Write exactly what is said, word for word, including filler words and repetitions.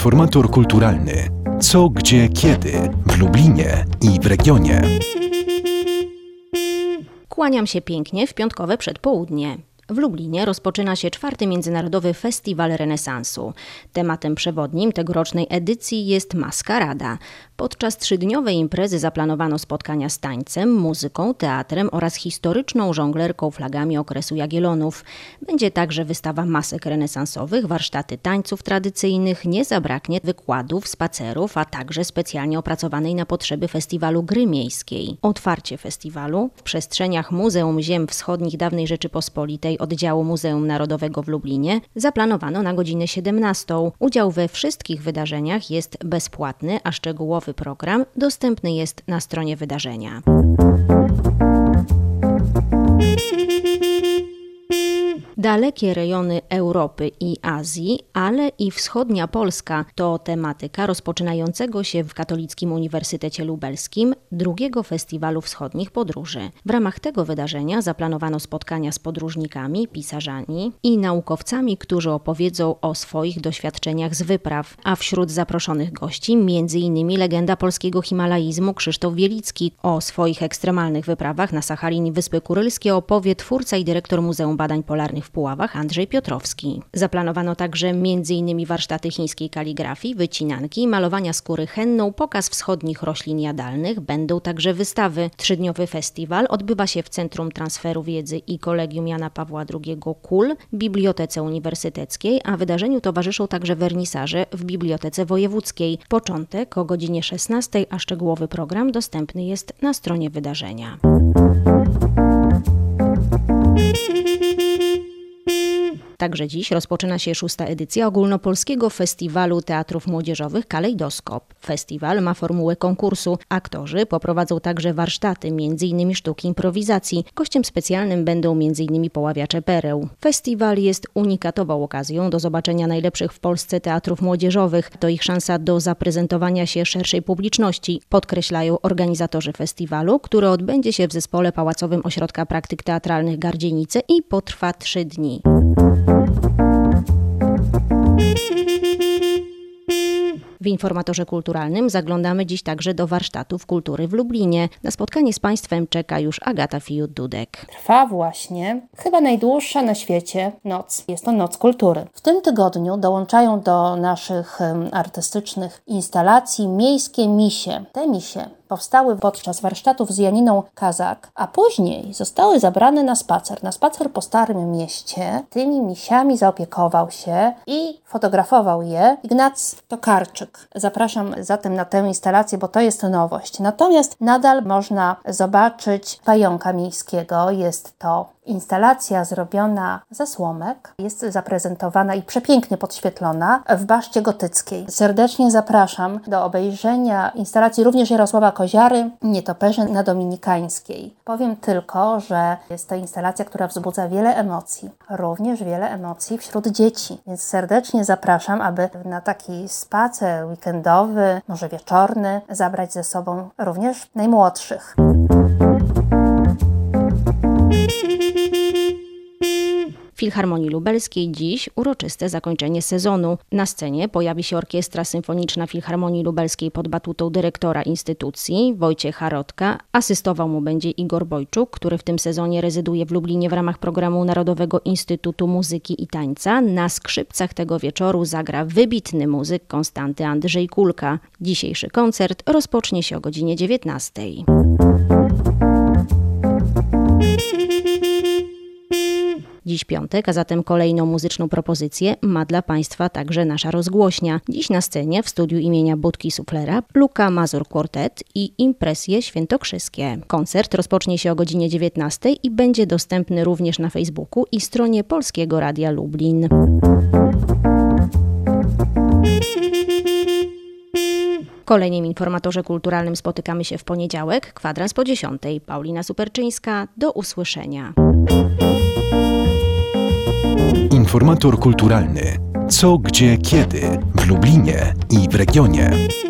Informator kulturalny. Co, gdzie, kiedy w Lublinie i w regionie. Kłaniam się pięknie w piątkowe przedpołudnie. W Lublinie rozpoczyna się czwarty Międzynarodowy Festiwal Renesansu. Tematem przewodnim tegorocznej edycji jest maskarada. Podczas trzydniowej imprezy zaplanowano spotkania z tańcem, muzyką, teatrem oraz historyczną żonglerką flagami okresu Jagiellonów. Będzie także wystawa masek renesansowych, warsztaty tańców tradycyjnych, nie zabraknie wykładów, spacerów, a także specjalnie opracowanej na potrzeby festiwalu gry miejskiej. Otwarcie festiwalu w przestrzeniach Muzeum Ziem Wschodnich Dawnej Rzeczypospolitej oddziału Muzeum Narodowego w Lublinie zaplanowano na godzinę siedemnastą. Udział we wszystkich wydarzeniach jest bezpłatny, a szczegółowy program dostępny jest na stronie wydarzenia. Dalekie rejony Europy i Azji, ale i wschodnia Polska to tematyka rozpoczynającego się w Katolickim Uniwersytecie Lubelskim drugiego Festiwalu Wschodnich Podróży. W ramach tego wydarzenia zaplanowano spotkania z podróżnikami, pisarzami i naukowcami, którzy opowiedzą o swoich doświadczeniach z wypraw, a wśród zaproszonych gości między innymi legenda polskiego himalaizmu Krzysztof Wielicki. O swoich ekstremalnych wyprawach na Sachalin i Wyspy Kurylskie opowie twórca i dyrektor Muzeum Badań Polarnych w Puławach Andrzej Piotrowski. Zaplanowano także między innymi warsztaty chińskiej kaligrafii, wycinanki, malowania skóry henną, pokaz wschodnich roślin jadalnych, będą także wystawy. Trzydniowy festiwal odbywa się w Centrum Transferu Wiedzy i Kolegium Jana Pawła drugiego K U L, Bibliotece Uniwersyteckiej, a wydarzeniu towarzyszą także wernisaże w Bibliotece Wojewódzkiej. Początek o godzinie szesnastej, a szczegółowy program dostępny jest na stronie wydarzenia. Także dziś rozpoczyna się szósta edycja ogólnopolskiego festiwalu teatrów młodzieżowych Kalejdoskop. Festiwal ma formułę konkursu. Aktorzy poprowadzą także warsztaty, między innymi sztuki improwizacji. Gościem specjalnym będą między innymi poławiacze pereł. Festiwal jest unikatową okazją do zobaczenia najlepszych w Polsce teatrów młodzieżowych. To ich szansa do zaprezentowania się szerszej publiczności, podkreślają organizatorzy festiwalu, który odbędzie się w Zespole Pałacowym Ośrodka Praktyk Teatralnych Gardzienice i potrwa trzy dni. W Informatorze Kulturalnym zaglądamy dziś także do warsztatów kultury w Lublinie. Na spotkanie z Państwem czeka już Agata Fijut-Dudek. Trwa właśnie chyba najdłuższa na świecie noc. Jest to Noc Kultury. W tym tygodniu dołączają do naszych artystycznych instalacji miejskie misie. Te misie powstały podczas warsztatów z Janiną Kazak, a później zostały zabrane na spacer. Na spacer po Starym Mieście. Tymi misiami zaopiekował się i fotografował je Ignacy Tokarczyk. Zapraszam zatem na tę instalację, bo to jest nowość. Natomiast nadal można zobaczyć pająka miejskiego. Jest to instalacja zrobiona ze słomek. Jest zaprezentowana i przepięknie podświetlona w baszcie gotyckiej. Serdecznie zapraszam do obejrzenia instalacji również Jarosława Koziary, Nietoperze na Dominikańskiej. Powiem tylko, że jest to instalacja, która wzbudza wiele emocji. Również wiele emocji wśród dzieci. Więc serdecznie zapraszam, aby na taki spacer weekendowy, może wieczorny, zabrać ze sobą również najmłodszych. W Filharmonii Lubelskiej dziś uroczyste zakończenie sezonu. Na scenie pojawi się Orkiestra Symfoniczna Filharmonii Lubelskiej pod batutą dyrektora instytucji Wojciecha Rodka. Asystował mu będzie Igor Bojczuk, który w tym sezonie rezyduje w Lublinie w ramach programu Narodowego Instytutu Muzyki i Tańca. Na skrzypcach tego wieczoru zagra wybitny muzyk Konstanty Andrzej Kulka. Dzisiejszy koncert rozpocznie się o godzinie dziewiętnastej. Dziś piątek, a zatem kolejną muzyczną propozycję ma dla Państwa także nasza rozgłośnia. Dziś na scenie w studiu imienia Budki Suflera Luka Mazur Quartet i Impresje Świętokrzyskie. Koncert rozpocznie się o godzinie dziewiętnastej i będzie dostępny również na Facebooku i stronie Polskiego Radia Lublin. W kolejnym Informatorze Kulturalnym spotykamy się w poniedziałek, kwadrans po dziesiątej. Paulina Superczyńska, do usłyszenia. Informator kulturalny. Co, gdzie, kiedy w Lublinie i w regionie.